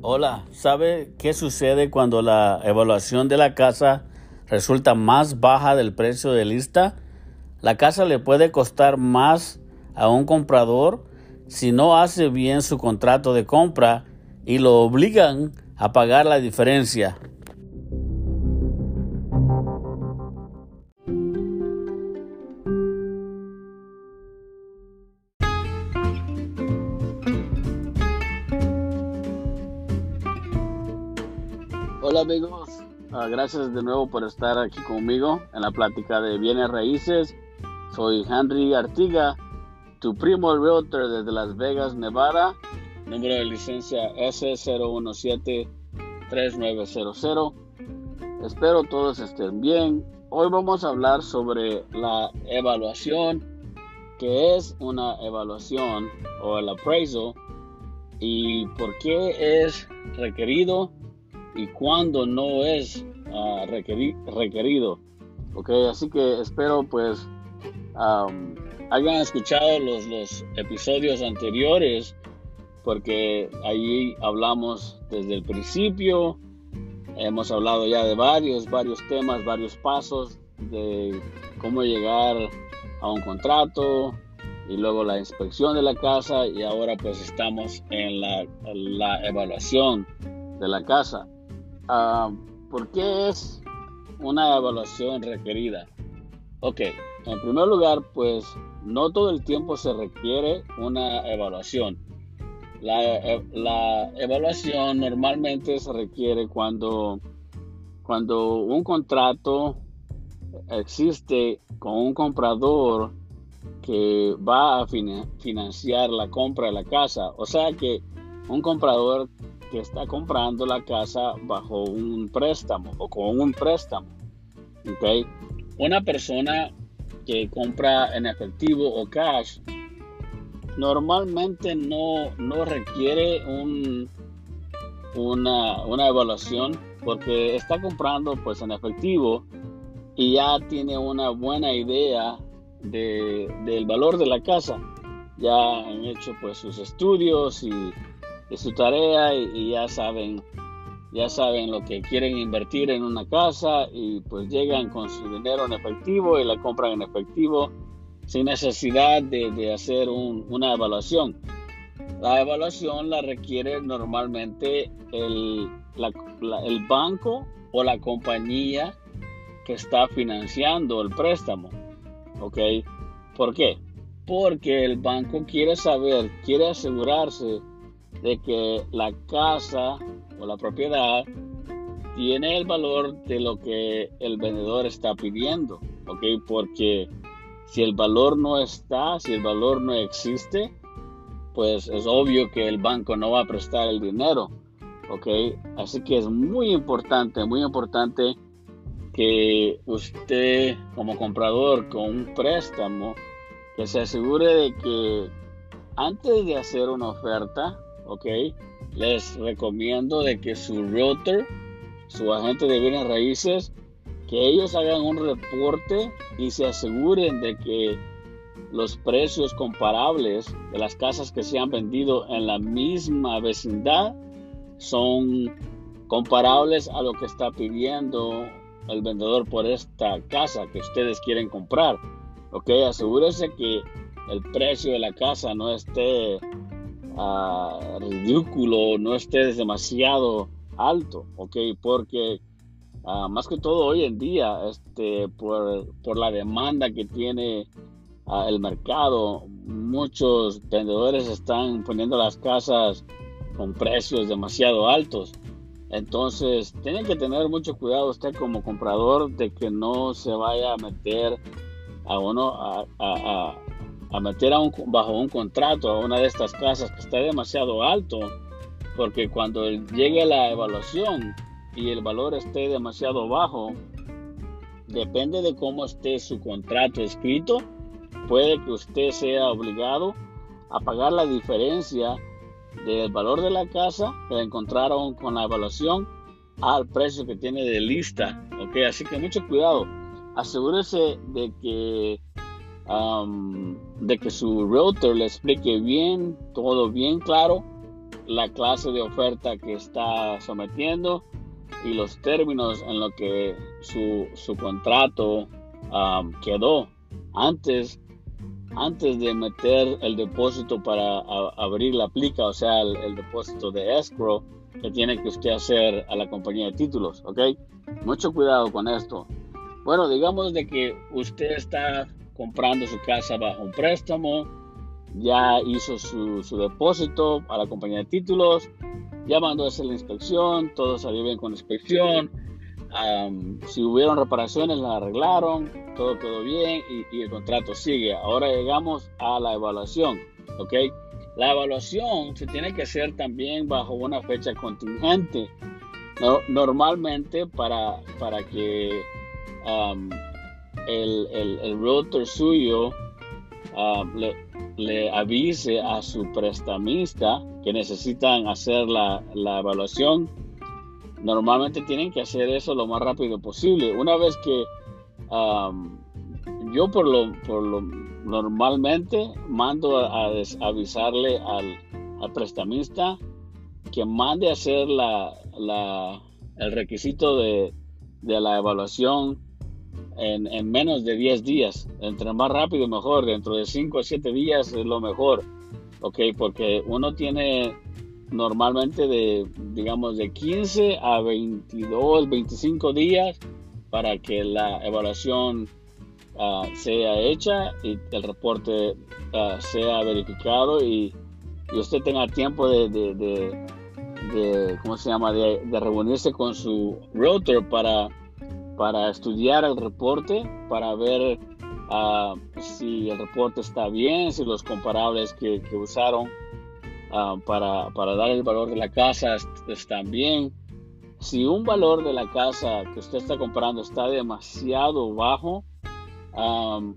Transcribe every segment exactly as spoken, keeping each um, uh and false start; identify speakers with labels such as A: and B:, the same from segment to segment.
A: Hola, ¿sabe qué sucede cuando la evaluación de la casa resulta más baja del precio de lista? La casa le puede costar más a un comprador si no hace bien su contrato de compra y lo obligan a pagar la diferencia. Hola amigos, uh, gracias de nuevo por estar aquí conmigo en la plática de bienes raíces. Soy Henry Artiga, tu primo realtor desde Las Vegas, Nevada, número de licencia S cero uno siete tres nueve cero cero. Espero todos estén bien. Hoy vamos a hablar sobre la evaluación, que es una evaluación o el appraisal, y por qué es requerido y cuándo no es uh, requeri- requerido. Okay, así que espero pues um, hayan escuchado los, los episodios anteriores, porque ahí hablamos desde el principio. Hemos hablado ya de varios, varios temas, varios pasos de cómo llegar a un contrato y luego la inspección de la casa, y ahora pues estamos en la, la evaluación de la casa. Uh, ¿Por qué es una evaluación requerida? Ok, en primer lugar, pues no todo el tiempo se requiere una evaluación. La, la evaluación normalmente se requiere cuando, cuando un contrato existe con un comprador que va a financiar la compra de la casa. O sea que un comprador que está comprando la casa bajo un préstamo o con un préstamo. ¿Okay? Una persona que compra en efectivo o cash normalmente no, no requiere un, una, una evaluación, porque está comprando pues en efectivo y ya tiene una buena idea de, del valor de la casa. Ya han hecho pues sus estudios y, y su tarea y, y ya saben ya saben lo que quieren invertir en una casa, y pues llegan con su dinero en efectivo y la compran en efectivo sin necesidad de, de hacer un, una evaluación. La evaluación la requiere normalmente el, la, la, el banco o la compañía que está financiando el préstamo. ¿Ok? ¿Por qué? Porque el banco quiere saber, quiere asegurarse de que la casa o la propiedad tiene el valor de lo que el vendedor está pidiendo. ¿Ok? Porque si el valor no está, si el valor no existe, pues es obvio que el banco no va a prestar el dinero. ¿Ok? Así que es muy importante, muy importante que usted como comprador con un préstamo, que se asegure de que antes de hacer una oferta, ¿ok? Les recomiendo de que su realtor, su agente de bienes raíces, que ellos hagan un reporte y se aseguren de que los precios comparables de las casas que se han vendido en la misma vecindad son comparables a lo que está pidiendo el vendedor por esta casa que ustedes quieren comprar. ¿Ok? Asegúrese que el precio de la casa no esté uh, ridículo, no esté demasiado alto. ¿Ok? Porque Uh, más que todo hoy en día, este, por, por la demanda que tiene uh, el mercado, muchos vendedores están poniendo las casas con precios demasiado altos. Entonces, tienen que tener mucho cuidado usted como comprador de que no se vaya a meter a uno a, a, a, a meter a un, bajo un contrato a una de estas casas que está demasiado alto, porque cuando llegue la evaluación y el valor esté demasiado bajo, depende de cómo esté su contrato escrito, puede que usted sea obligado a pagar la diferencia del valor de la casa que encontraron con la evaluación al precio que tiene de lista. ¿Okay? Así que mucho cuidado. Asegúrese de que um, de que su realtor le explique bien, todo bien claro, la clase de oferta que está sometiendo y los términos en los que su, su contrato um, quedó antes, antes de meter el depósito para a, abrir la plica, o sea, el, el depósito de escrow que tiene que usted hacer a la compañía de títulos, ¿ok? Mucho cuidado con esto. Bueno, digamos de que usted está comprando su casa bajo un préstamo, ya hizo su, su depósito a la compañía de títulos, ya mandó a hacer la inspección, todo salió bien con la inspección, um, si hubieron reparaciones las arreglaron, todo quedó bien y, y el contrato sigue. Ahora llegamos a la evaluación, ¿ok? La evaluación se tiene que hacer también bajo una fecha contingente, no, normalmente para, para que um, el, el, el realtor suyo uh, le, le avise a su prestamista que necesitan hacer la, la evaluación. Normalmente tienen que hacer eso lo más rápido posible. Una vez que um, yo por lo, por lo normalmente mando a, a avisarle al, al prestamista que mande a hacer la, la, el requisito de, de la evaluación en, en menos de diez días. Entre más rápido mejor. Dentro de cinco a siete días es lo mejor, ¿ok? Porque uno tiene normalmente de, digamos, de quince a veintidós, veinticinco días para que la evaluación uh, sea hecha y el reporte uh, sea verificado y, y usted tenga tiempo de, de, de, de ¿cómo se llama? De, de reunirse con su realtor para, para estudiar el reporte, para ver uh, si el reporte está bien, si los comparables que, que usaron Uh, para, para dar el valor de la casa están bien. Si un valor de la casa que usted está comprando está demasiado bajo, um,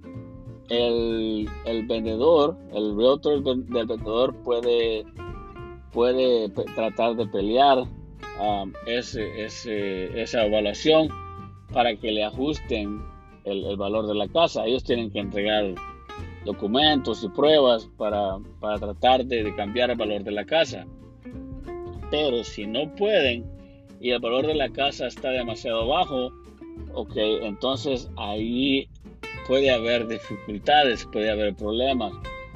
A: el, el vendedor, el realtor del vendedor puede, puede pe- tratar de pelear um, ese, ese, esa evaluación para que le ajusten el, el valor de la casa. Ellos tienen que entregar documentos y pruebas para, para tratar de, de cambiar el valor de la casa. Pero si no pueden y el valor de la casa está demasiado bajo, ok, entonces ahí puede haber dificultades, puede haber problemas.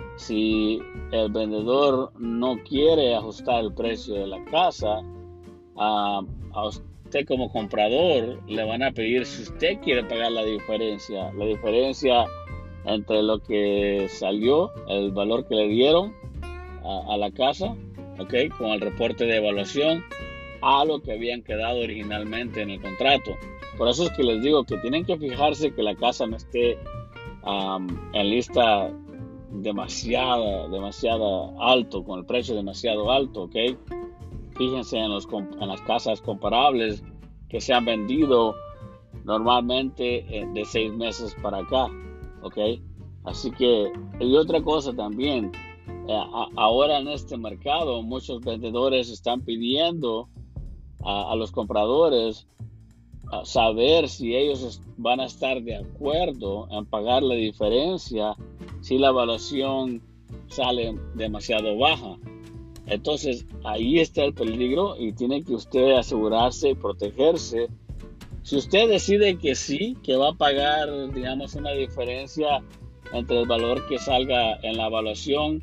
A: Si el vendedor no quiere ajustar el precio de la casa, uh, a usted como comprador le van a pedir si usted quiere pagar la diferencia. La diferencia entre lo que salió, el valor que le dieron a, a la casa, okay, con el reporte de evaluación, a lo que habían quedado originalmente en el contrato. Por eso es que les digo que tienen que fijarse que la casa no esté um, en lista demasiado, demasiado alto, con el precio demasiado alto, ¿ok? Fíjense en, los, en las casas comparables que se han vendido normalmente de seis meses para acá. Ok, así que, y otra cosa también, eh, a, ahora en este mercado muchos vendedores están pidiendo a, a los compradores a saber si ellos van a estar de acuerdo en pagar la diferencia si la evaluación sale demasiado baja. Entonces ahí está el peligro y tiene que usted asegurarse y protegerse. Si usted decide que sí, que va a pagar, digamos, una diferencia entre el valor que salga en la evaluación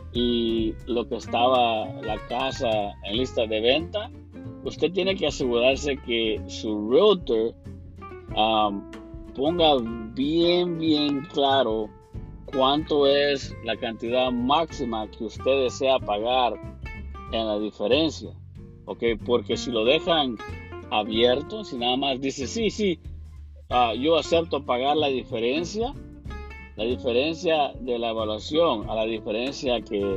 A: y lo que estaba la casa en lista de venta, usted tiene que asegurarse que su realtor um, ponga bien, bien claro cuánto es la cantidad máxima que usted desea pagar en la diferencia, ¿ok? Porque si lo dejan abierto, si nada más dice sí, sí, uh, yo acepto pagar la diferencia, la diferencia de la evaluación a la diferencia que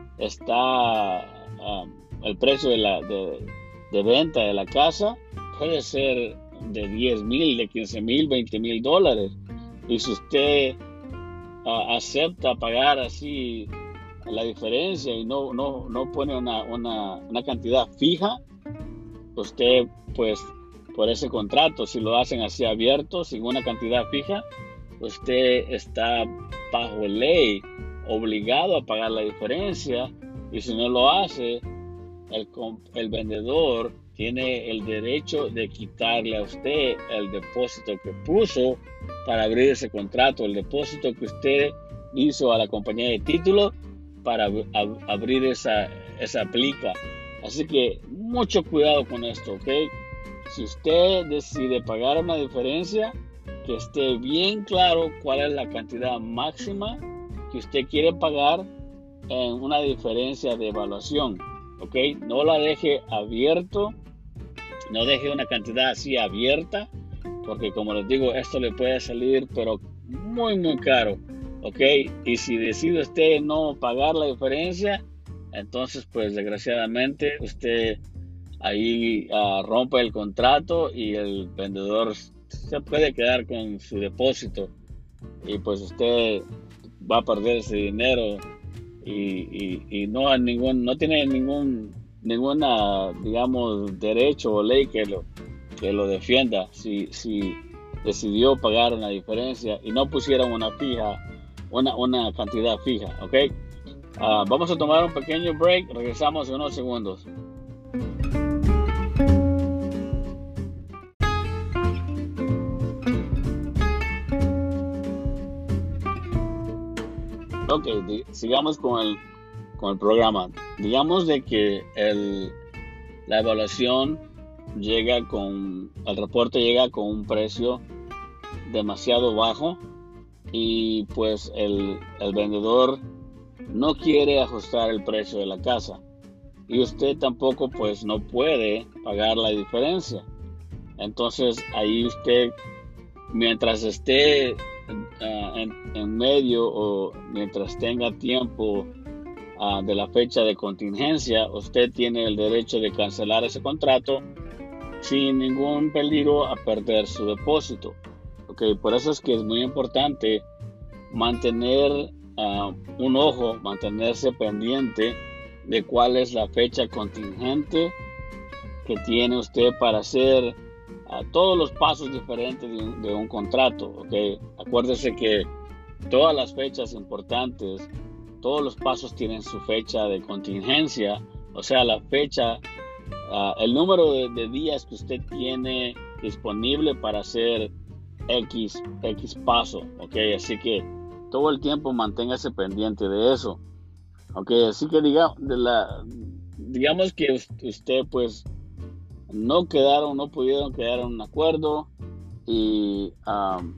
A: está um, el precio de, la, de, de venta de la casa, puede ser de diez mil, de quince mil, veinte mil dólares. Y si usted uh, acepta pagar así la diferencia y no, no, no pone una, una, una cantidad fija, usted pues por ese contrato, si lo hacen así abierto sin una cantidad fija, usted está bajo ley obligado a pagar la diferencia, y si no lo hace el, el vendedor tiene el derecho de quitarle a usted el depósito que puso para abrir ese contrato, el depósito que usted hizo a la compañía de título para ab abrir esa, esa plica. Así que mucho cuidado con esto, ¿ok? Si usted decide pagar una diferencia, que esté bien claro cuál es la cantidad máxima que usted quiere pagar en una diferencia de evaluación, ¿ok? No la deje abierto, no deje una cantidad así abierta, porque como les digo, esto le puede salir pero muy muy caro, ¿ok? Y si decide usted no pagar la diferencia, entonces pues desgraciadamente usted ahí uh, rompe el contrato y el vendedor se puede quedar con su depósito y pues usted va a perder ese dinero y, y, y no hay ningún no tiene ningún ninguna digamos derecho o ley que lo que lo defienda si si decidió pagar una diferencia y no pusieron una fija una una cantidad fija, ¿ok? Uh, vamos a tomar un pequeño break, regresamos en unos segundos. Ok, sigamos con el, con el programa. Digamos de que el, la evaluación llega con, el reporte llega con un precio demasiado bajo y pues el, el vendedor no quiere ajustar el precio de la casa y usted tampoco pues no puede pagar la diferencia. Entonces ahí usted, mientras esté Uh, en, en medio o mientras tenga tiempo uh, de la fecha de contingencia, usted tiene el derecho de cancelar ese contrato sin ningún peligro a perder su depósito. Okay, por eso es que es muy importante mantener uh, un ojo, mantenerse pendiente de cuál es la fecha contingente que tiene usted para hacer a todos los pasos diferentes de un, de un contrato, ¿ok? Acuérdese que todas las fechas importantes, todos los pasos tienen su fecha de contingencia, o sea, la fecha, uh, el número de, de días que usted tiene disponible para hacer X, X paso, ¿ok? Así que todo el tiempo manténgase pendiente de eso, ¿ok? Así que diga, de la, digamos que usted pues no quedaron, no pudieron quedar en un acuerdo y um,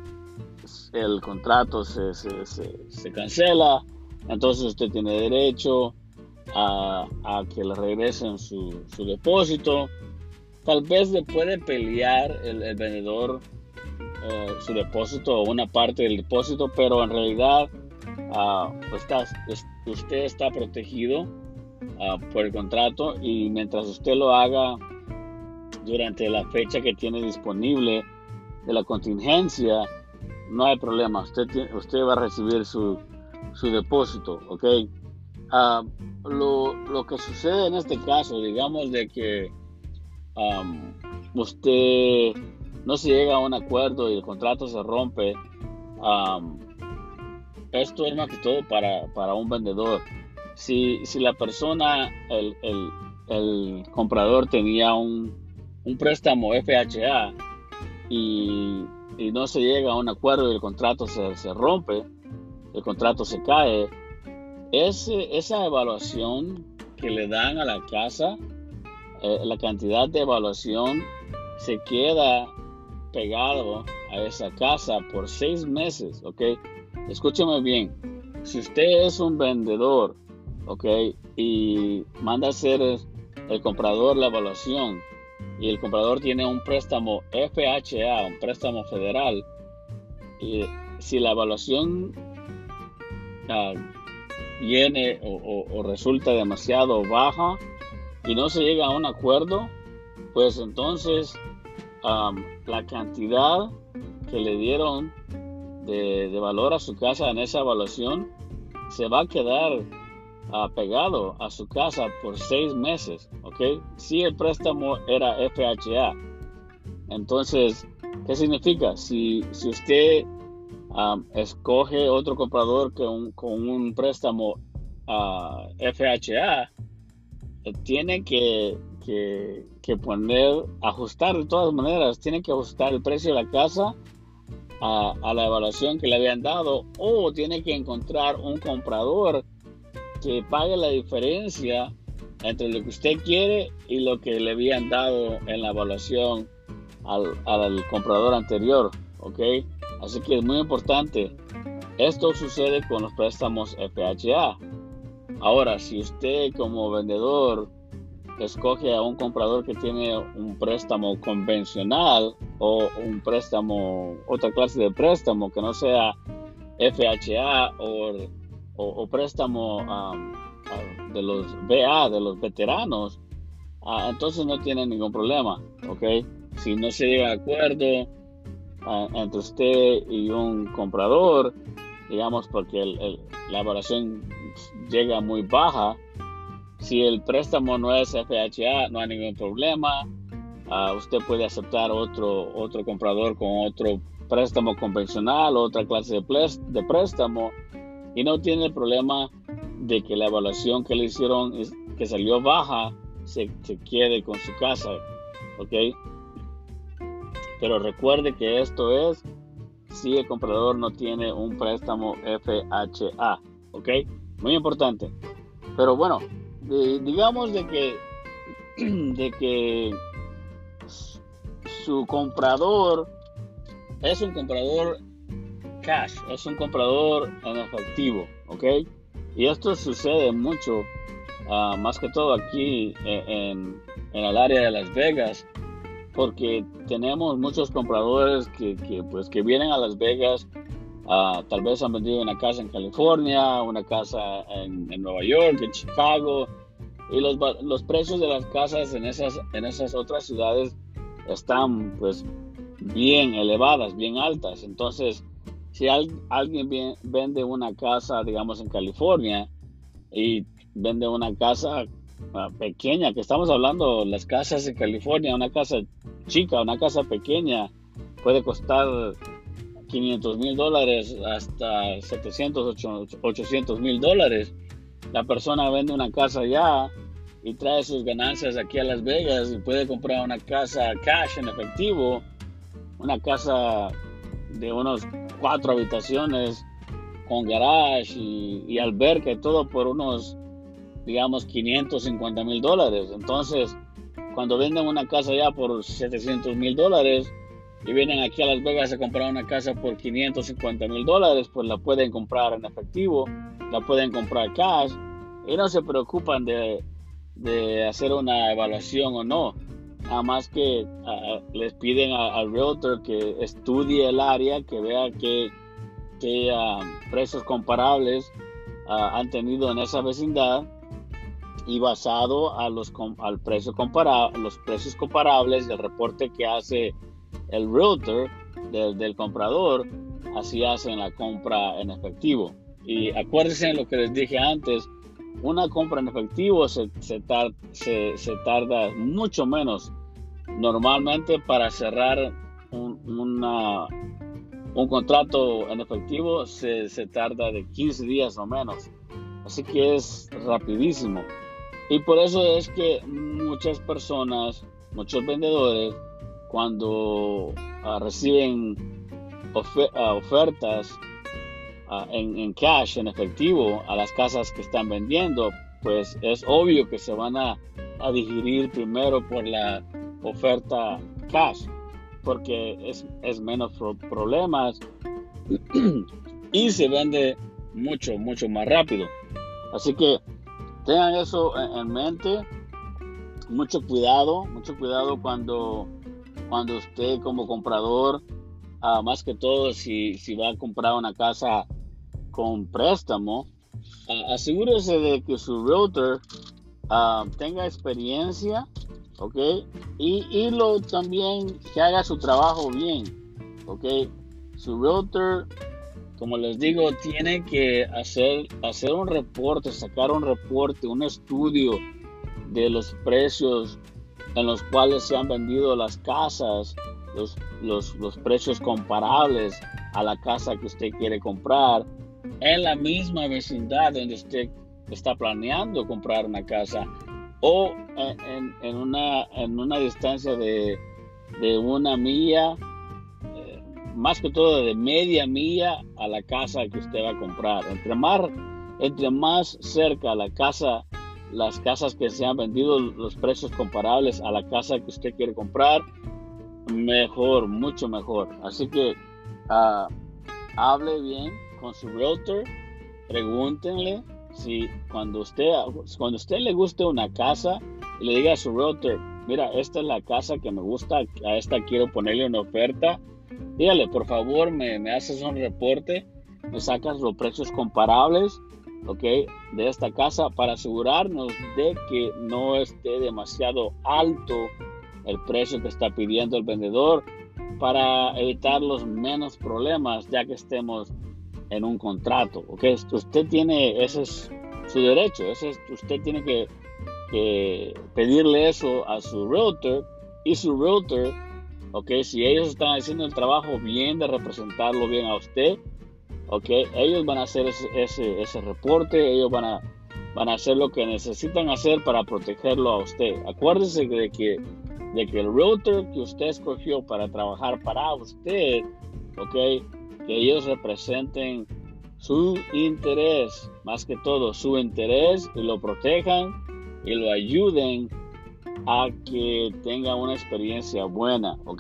A: el contrato se, se, se, se cancela, entonces usted tiene derecho a, a que le regresen su, su depósito. Tal vez le puede pelear el, el vendedor eh, su depósito o una parte del depósito, pero en realidad uh, está, es, usted está protegido uh, por el contrato y mientras usted lo haga durante la fecha que tiene disponible de la contingencia, no hay problema. Usted, usted va a recibir su, su depósito, ¿ok? Uh, lo, lo que sucede en este caso, digamos de que um, usted no se llega a un acuerdo y el contrato se rompe, um, esto es más que todo para, para un vendedor. Si, si la persona, el, el, el comprador tenía un un préstamo F H A y, y no se llega a un acuerdo y el contrato se, se rompe, el contrato se cae, ese, esa evaluación que le dan a la casa, eh, la cantidad de evaluación se queda pegado a esa casa por seis meses, ¿ok? Escúcheme bien, si usted es un vendedor, ¿ok? Y manda a hacer el comprador la evaluación, y el comprador tiene un préstamo F H A, un préstamo federal, y si la evaluación uh, viene o, o, o resulta demasiado baja y no se llega a un acuerdo, pues entonces um, la cantidad que le dieron de, de valor a su casa en esa evaluación se va a quedar Uh, pegado a su casa por seis meses, ¿ok? Si el préstamo era F H A, entonces, ¿qué significa? Si, si usted um, escoge otro comprador con, con un préstamo uh, F H A, tiene que, que, que poner, ajustar de todas maneras, tiene que ajustar el precio de la casa a, a la evaluación que le habían dado, o tiene que encontrar un comprador que pague la diferencia entre lo que usted quiere y lo que le habían dado en la evaluación al, al comprador anterior, ¿ok? Así que es muy importante. Esto sucede con los préstamos F H A. Ahora, si usted como vendedor escoge a un comprador que tiene un préstamo convencional o un préstamo, otra clase de préstamo que no sea F H A o, o, o préstamo um, uh, de los V A, de los veteranos, uh, entonces no tiene ningún problema, ¿ok? Si no se llega a acuerdo uh, entre usted y un comprador, digamos porque el, el, la evaluación llega muy baja, si el préstamo no es F H A, no hay ningún problema. Uh, usted puede aceptar otro, otro comprador con otro préstamo convencional, otra clase de, de préstamo, y no tiene el problema de que la evaluación que le hicieron, que salió baja, se, se quede con su casa, ¿ok? Pero recuerde que esto es si el comprador no tiene un préstamo F H A, ¿ok? Muy importante. Pero bueno, de, digamos de que, de que su comprador es un comprador cash, es un comprador en efectivo, ¿ok? Y esto sucede mucho, uh, más que todo aquí en, en el área de Las Vegas, porque tenemos muchos compradores que, que, pues, que vienen a Las Vegas, uh, tal vez han vendido una casa en California, una casa en, en Nueva York, en Chicago, y los, los precios de las casas en esas, en esas otras ciudades están pues bien elevadas, bien altas. Entonces, si al, alguien bien, vende una casa, digamos, en California y vende una casa uh, pequeña, que estamos hablando, las casas en California, una casa chica, una casa pequeña, puede costar quinientos mil dólares hasta setecientos, ochocientos mil dólares. La persona vende una casa allá y trae sus ganancias aquí a Las Vegas y puede comprar una casa cash en efectivo, una casa de unos cuatro habitaciones con garage y, y alberca y todo por unos, digamos, quinientos cincuenta mil dólares. Entonces, cuando venden una casa ya por setecientos mil dólares y vienen aquí a Las Vegas a comprar una casa por quinientos cincuenta mil dólares, pues la pueden comprar en efectivo, la pueden comprar cash y no se preocupan de, de hacer una evaluación o no. Nada más que uh, les piden al realtor que estudie el área, que vea qué que, uh, precios comparables uh, han tenido en esa vecindad, y basado a los al precio compara los precios comparables del reporte que hace el realtor del, del comprador, así hacen la compra en efectivo. Y acuérdense en lo que les dije antes, una compra en efectivo se, se, tar, se, se tarda mucho menos. Normalmente para cerrar un, una, un contrato en efectivo se, se tarda de quince días o menos. Así que es rapidísimo. Y por eso es que muchas personas, muchos vendedores, cuando uh, reciben ofer uh, ofertas uh, en, en cash, en efectivo, a las casas que están vendiendo, pues es obvio que se van a, a digerir primero por la oferta cash, porque es, es menos pro problemas y se vende mucho, mucho más rápido. Así que tengan eso en, en mente. Mucho cuidado, mucho cuidado cuando, cuando usted como comprador, uh, más que todo si, si va a comprar una casa con préstamo, uh, asegúrese de que su realtor uh, tenga experiencia, ¿ok? Y, y lo, también que haga su trabajo bien, ¿ok? Su realtor, como les digo, tiene que hacer, hacer un reporte, sacar un reporte, un estudio de los precios en los cuales se han vendido las casas, los, los, los precios comparables a la casa que usted quiere comprar, en la misma vecindad donde usted está planeando comprar una casa, o en, en, en, una, en una distancia de, de una milla, eh, más que todo de media milla a la casa que usted va a comprar. Entre más, entre más cerca a la casa, las casas que se han vendido, los precios comparables a la casa que usted quiere comprar, mejor, mucho mejor. Así que uh, hable bien con su realtor, pregúntenle si cuando usted, cuando usted le guste una casa y le diga a su realtor, mira, esta es la casa que me gusta, a esta quiero ponerle una oferta, dígale, por favor, me, me haces un reporte, me sacas los precios comparables, ok, de esta casa para asegurarnos de que no esté demasiado alto el precio que está pidiendo el vendedor, para evitar los menos problemas ya que estemos en un contrato, ¿ok? Usted tiene, ese es su derecho, ese es, usted tiene que, que pedirle eso a su realtor, y su realtor, ¿ok? Si ellos están haciendo el trabajo bien de representarlo bien a usted, ¿ok? Ellos van a hacer ese, ese, ese reporte, ellos van a, van a hacer lo que necesitan hacer para protegerlo a usted. Acuérdese de que de que el realtor que usted escogió para trabajar para usted, ¿ok? Que ellos representen su interés, más que todo su interés, y lo protejan y lo ayuden a que tenga una experiencia buena, ¿ok?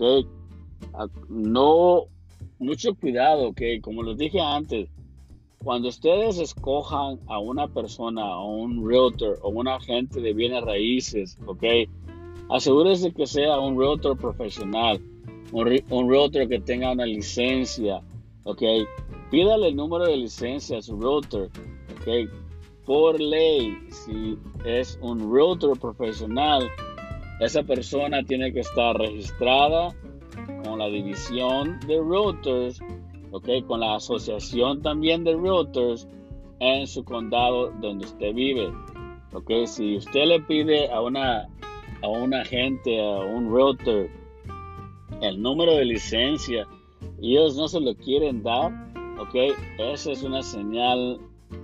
A: No, mucho cuidado, ¿ok? Como les dije antes, cuando ustedes escojan a una persona, a un realtor o un agente de bienes raíces, ¿ok? Asegúrese que sea un realtor profesional, un, re, un realtor que tenga una licencia, ¿ok? Pídale el número de licencia a su realtor, ¿ok? Por ley, si es un realtor profesional, esa persona tiene que estar registrada con la división de realtors, ¿ok? Con la asociación también de realtors en su condado donde usted vive, ¿ok? Si usted le pide a una a un agente, a un realtor, el número de licencia y ellos no se lo quieren dar, ok, esa es una señal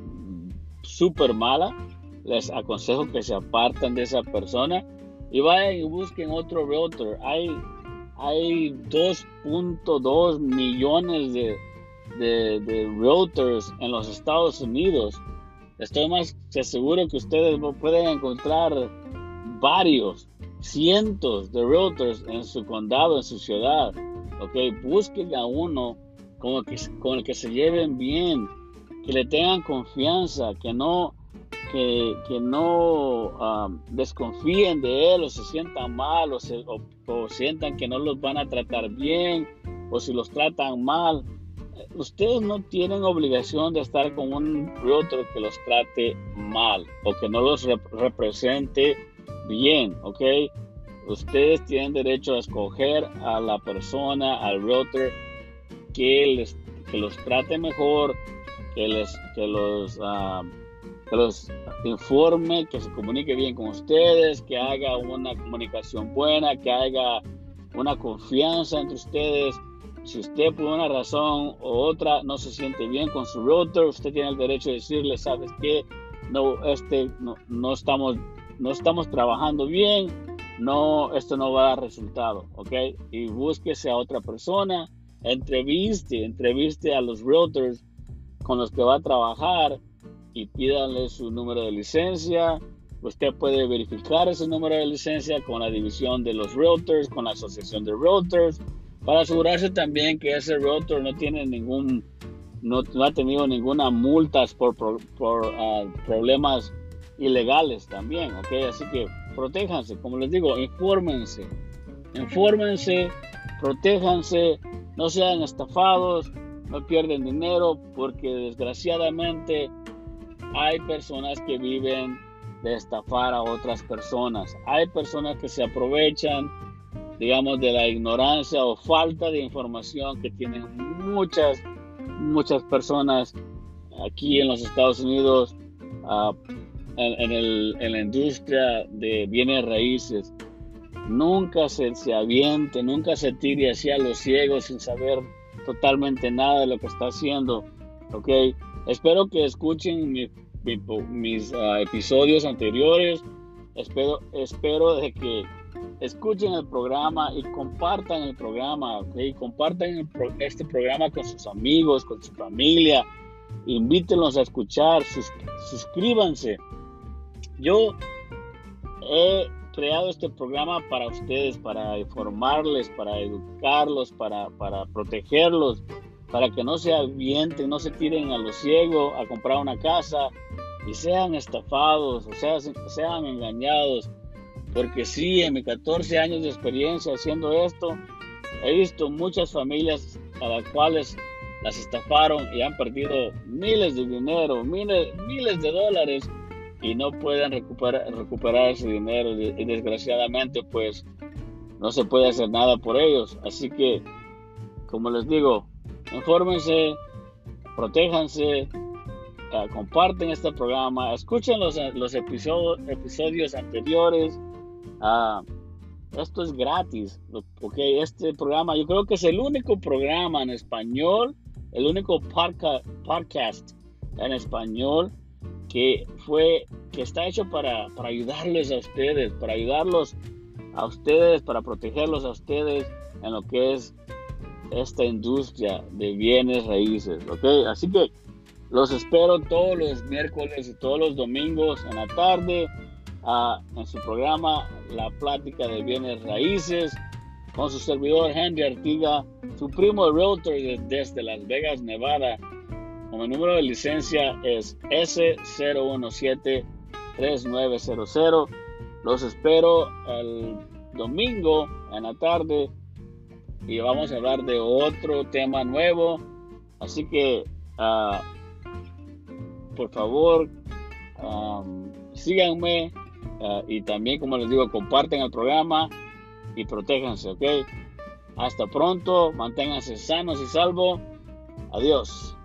A: súper mala. Les aconsejo que se aparten de esa persona y vayan y busquen otro realtor. Hay, hay dos punto dos millones de, de, de realtors en los Estados Unidos. Estoy más que seguro que ustedes pueden encontrar varios, cientos de realtors en su condado, en su ciudad, ok, busquen a uno con el que, con el que se lleven bien, que le tengan confianza, que no, que, que no um, desconfíen de él o se sientan mal o, se, o, o sientan que no los van a tratar bien o si los tratan mal. Ustedes no tienen obligación de estar con un realtor que los trate mal o que no los rep- represente bien, ¿ok? Ustedes tienen derecho a escoger a la persona, al realtor que, les, que los trate mejor, que, les, que, los, uh, que los informe, que se comunique bien con ustedes, que haga una comunicación buena, que haga una confianza entre ustedes. Si usted por una razón u otra no se siente bien con su realtor, usted tiene el derecho de decirle, ¿sabes qué? No, este, no, no estamos no estamos trabajando bien, no, esto no va a dar resultado, ¿ok? Y búsquese a otra persona, entreviste, entreviste a los realtors con los que va a trabajar y pídanle su número de licencia. Usted puede verificar ese número de licencia con la división de los realtors, con la asociación de realtors, para asegurarse también que ese realtor no tiene ningún, no, no ha tenido ninguna multas por, por, por uh, problemas ilegales también, ¿ok? Así que protéjanse, como les digo, infórmense, infórmense, protéjanse, no sean estafados, no pierden dinero, porque desgraciadamente hay personas que viven de estafar a otras personas. Hay personas que se aprovechan, digamos, de la ignorancia o falta de información que tienen muchas, muchas personas aquí en los Estados Unidos, uh, En, en, el, en la industria de bienes raíces. Nunca se, se aviente, nunca se tire hacia los ciegos sin saber totalmente nada de lo que está haciendo, ¿ok? Espero que escuchen mi, mi, mis uh, episodios anteriores espero, espero de que escuchen el programa y compartan el programa, ¿okay? Compartan el pro, este programa con sus amigos, con su familia, invítenlos a escuchar, sus, suscríbanse. Yo he creado este programa para ustedes, para informarles, para educarlos, para, para protegerlos, para que no se avienten, no se tiren a lo ciego a comprar una casa y sean estafados, o sea, sean engañados. Porque sí, en mis catorce años de experiencia haciendo esto, he visto muchas familias a las cuales las estafaron y han perdido miles de dinero, miles, miles de dólares, y no pueden recuperar, recuperar ese dinero. Y desgraciadamente, pues, no se puede hacer nada por ellos. Así que, como les digo, infórmense, protéjanse, uh, comparten este programa, escuchen los, los episodios, episodios anteriores. Uh, esto es gratis, porque este programa, yo creo que es el único programa en español, el único podca, podcast en español que fue, que está hecho para, para ayudarles a ustedes, para ayudarlos a ustedes, para protegerlos a ustedes en lo que es esta industria de bienes raíces, ¿ok? Así que los espero todos los miércoles y todos los domingos en la tarde, uh, en su programa La Plática de Bienes Raíces, con su servidor Henry Artiga, su primo realtor desde Las Vegas, Nevada. Mi número de licencia es S cero uno siete tres nueve cero cero. Los espero el domingo en la tarde y vamos a hablar de otro tema nuevo. Así que, uh, por favor, um, síganme uh, y también, como les digo, comparten el programa y protéjanse, ¿ok? Hasta pronto, manténganse sanos y salvos. Adiós.